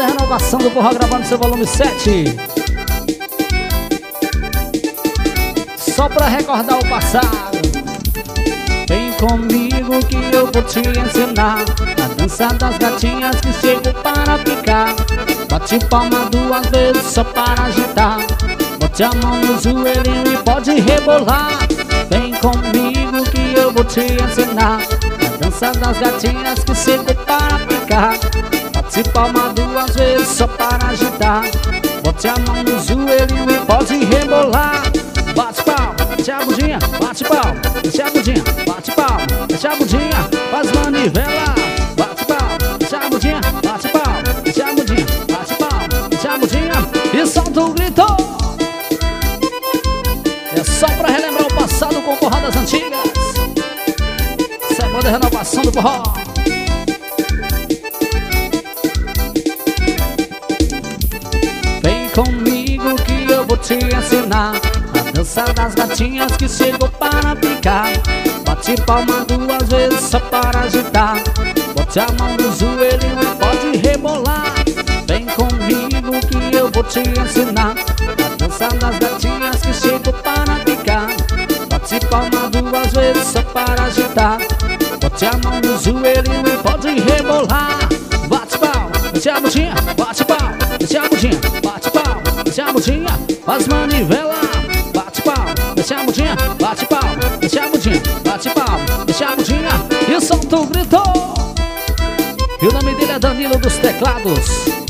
da renovação do forró gravando seu volume 7. Só pra recordar o passado. Vem comigo que eu vou te ensinar a dança das gatinhas que chegam para ficar. Bate palma 2 vezes só para agitar. Bote a mão no joelhinho e pode rebolar. Vem comigo que eu vou te ensinar a dança das gatinhas que chegam para ficar. Bate palma 2 vezes só para agitar. Bote a mão no joelhinho e pode rebolar. Bate palma, deixa a bundinha, bate palma, deixa a bundinha, bate palma, deixa a bundinha, faz manivela. Bate palma, deixa a bundinha, bate palma, deixa a bundinha, bate palma, deixa a bundinha e solta o grito. É só pra relembrar o passado com o forró das antigas. Essa é a boa da renovação do forró. Vem comigo que eu vou te ensinar a dança das gatinhas que chegou para ficar. Bate palma 2 vezes só para agitar. Bote a mão no joelho e pode rebolar. Vem comigo que eu vou te ensinar a dança das gatinhas que chegou para ficar. Bate palma 2 vezes só para agitar. Bote a mão no joelho e pode rebolar. Bate palma, deixa a bundinha, bate palma, deixa a bundinha, bate palma, deixa a bundinha, faz manivela. Bate palma, deixa a bundinha, bate palma, deixa a bundinha, bate palma, deixa a bundinha e solta o grito. E o nome dele é Danilo dos Teclados.